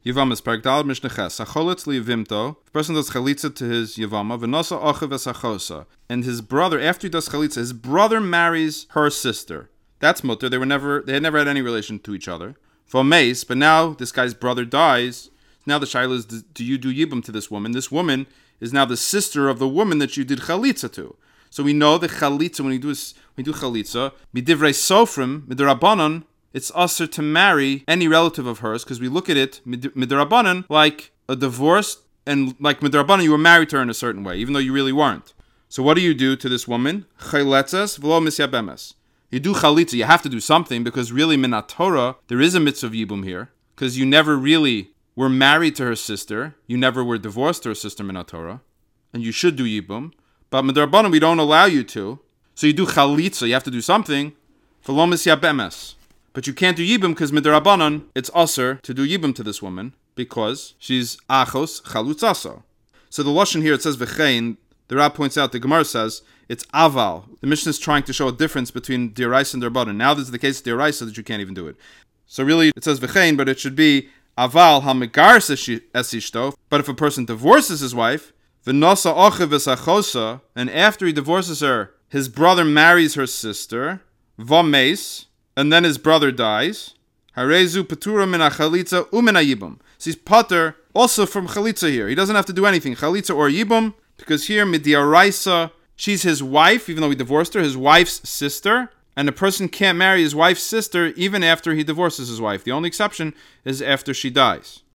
Yivamas Paragdal Mishneches. Sacholitz liyivimto. The person does chalitza to his Yivama. V'nosa ochav esachosa. And his brother, after he does chalitza, his brother marries her sister. That's mutter. They had never had any relation to each other. V'omeis, but now this guy's brother dies. Now the shaila is, do you do yibum to this woman? This woman is now the sister of the woman that you did chalitza to. So we know the chalitza, when we do chalitza, midivrei sofrim, midrabanan, it's usher to marry any relative of hers, because we look at it, midrabanan, like a divorce, and like midrabanan, you were married to her in a certain way, even though you really weren't. So what do you do to this woman? Chayletzes v'lo misyabemes. You do chalitza, you have to do something, because really minat Torah, there is a mitzvah of yibum here, because you never really were married to her sister, you never were divorced to her sister minat Torah, and you should do yibum, but midrabanan we don't allow you to, so you do chalitza, you have to do something, v'lo misyabemes. But you can't do yibum because midrabanan, it's usher to do yibum to this woman because she's achos chalutzaso. So the lashon here, it says v'chein. The Rab points out, the Gemara says it's aval. The Mishnah is trying to show a difference between diraisa and derbanan. Now this is the case of diraisa that you can't even do it. So really it says v'chein, but it should be aval hamigaris esishto. But if a person divorces his wife, v'nosa ochiv v'sachosa, and after he divorces her, his brother marries her sister, v'meis, and then his brother dies. Harezu patura min chalitza umin yibum. So he's pater also from chalitza here. He doesn't have to do anything, chalitza or yibum, because here midiaraisa, she's his wife, even though he divorced her, his wife's sister, and a person can't marry his wife's sister even after he divorces his wife. The only exception is after she dies.